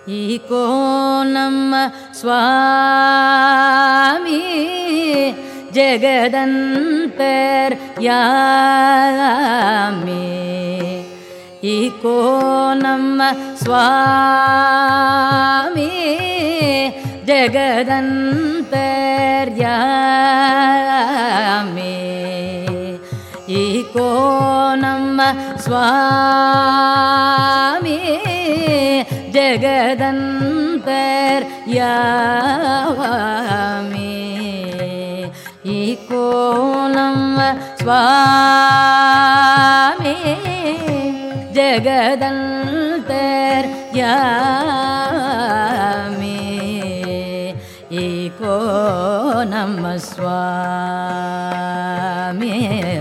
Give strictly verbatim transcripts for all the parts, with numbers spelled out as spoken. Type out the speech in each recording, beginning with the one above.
Eco ನಮ್ಮ ಸ್ವಾಮಿ ಜಗದಂತರ್ಯಾಮಿ. Eco ನಮ್ಮ ಸ್ವಾಮಿ ಜಗದಂತರ್ಯಾಮಿ. Eco ನಮ್ಮ ಸ್ವಾಮಿ ಜಗದಂತರ್ಯಾಮಿ. ಈಕೋ ನಮ್ಮ ಸ್ವಾಮಿ ಜಗದಂತರ್ಯಾಮಿ. ಈಕೋ ನಮ್ಮ ಸ್ವಾಮಿ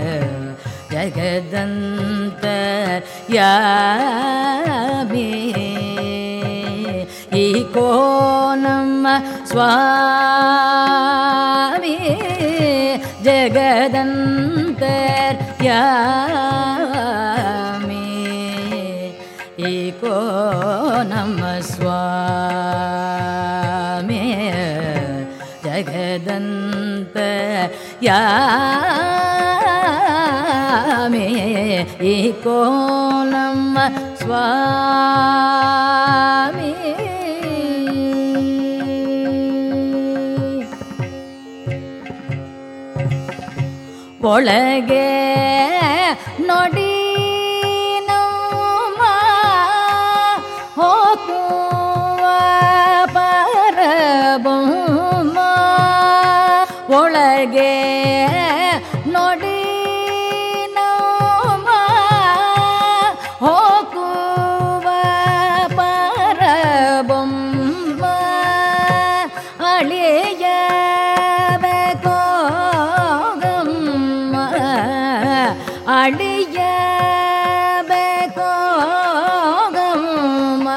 ಜಗದಂತರ್ಯಾಮಿ. ಈಕೋ ನಮ್ಮ ಸ್ವಾಮಿ ಜಗದಂತರ್ಯಾಮಿ. ಈಕೋ ನಮ್ಮ ಸ್ವಾಮಿ ಜಗದಂತರ್ಯಾಮಿ. ಈಕೋ ನಮ್ಮ ಸ್ವಾಮಿ. ಒಳಗೆ ನೋಡಿ ನಮ್ಮ ಹೋಗುವ ಪರಬೊಮ್ಮ. ಒಳಗೆ ನೋಡಿ ನಮ್ಮ ಹೋಗುವ ಪರಬೊಮ್ಮ. ಅಳಿಯಬೇಕೋ ಅಳಿಯಬೇಕೋ ಗಮ್ಮ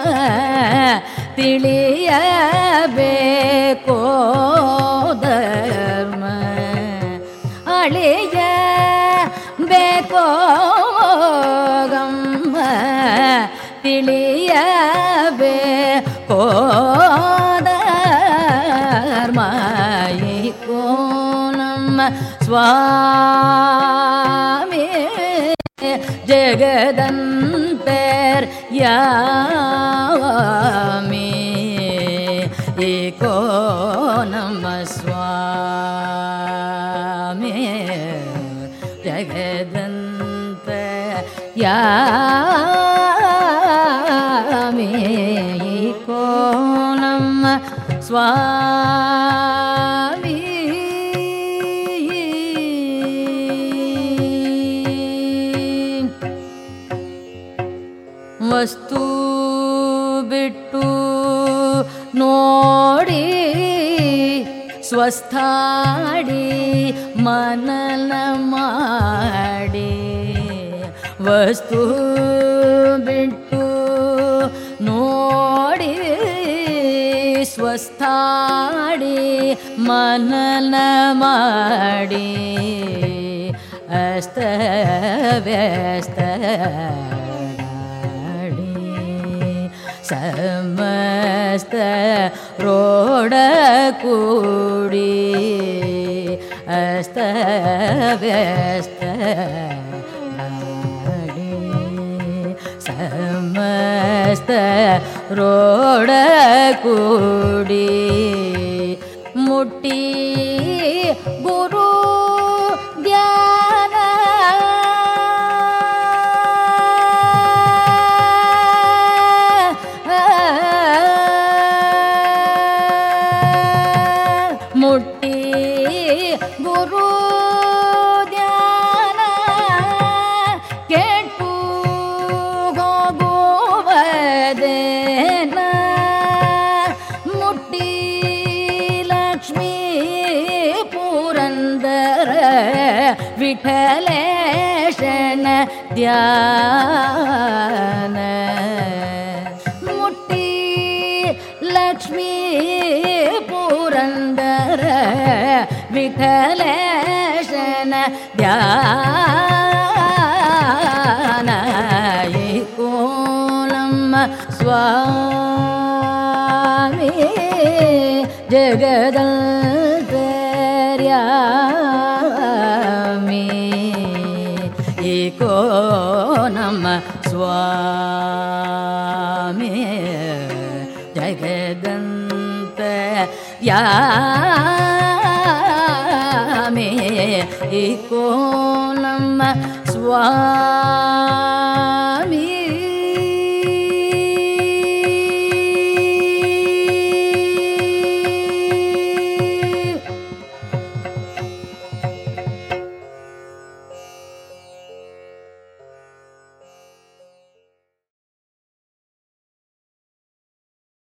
ತಿಳಿಯಬೇಕೋ ಧರ್ಮ. ಅಳಿಯಬೇಕೋ ಗಮ್ಮ ತಿಳಿಯಬೇಕೋ ಧರ್ಮ. ಈಕೋ ನಮ್ಮ ಸ್ವಾಮಿ ಜಗದಂತರ್ಯಾಮಿ. ಈಕೋ ನಮ್ಮ ಸ್ವಾಮಿ ಜಗದಂತರ್ಯಾಮಿ. ಈಕೋ ನಮ್ಮ ಸ್ವಾಮಿ. ವಸ್ತು ಬಿಟ್ಟು ನೋಡಿ ಸ್ವಸ್ಥಾಡಿ ಮನನ ಮಾಡಿ. ವಸ್ತು ಬಿಟ್ಟು ನೋಡಿ ಸ್ವಸ್ಥಾಡಿ ಮನನ ಮಾಡಿ. ಅಸ್ತವ್ಯಸ್ತ ಸಮಸ್ತ ರೋಡ ಕೂಡಿ. ಅಸ್ತವ್ಯಸ್ತ ಸಮಸ್ತ ರೋಡ ಕೂಡಿ. ಮುಟ್ಟಿ ಗುರು ಧ್ಯಾನ ಮುಟ್ಟಿ ಗುರು ಧ್ಯಾನ ಕೆಟ್ಟು ಹೋಗುವುದೇನ. ಮುಟ್ಟಿ ಲಕ್ಷ್ಮೀ ಪುರಂದರ ವಿಠಲೇಶನ ಧ್ಯಾನ. ಮುಟ್ಟಿ ಲಕ್ಷ್ಮೀ ಪುರಂದರ ವಿಠಲೇಶನ ಧ್ಯಾನ. ಈಕೋ ನಮ್ಮ ಸ್ವಾಮಿ ಜಗದಂತರ್ಯಾಮಿ ಏಕೋ ನಮ್ಮ ಸ್ವಾಮಿ ಜಗದಂತರ್ಯಾಮಿ ಏಕೋ ನಮ್ಮ ಸ್ವಾಮಿ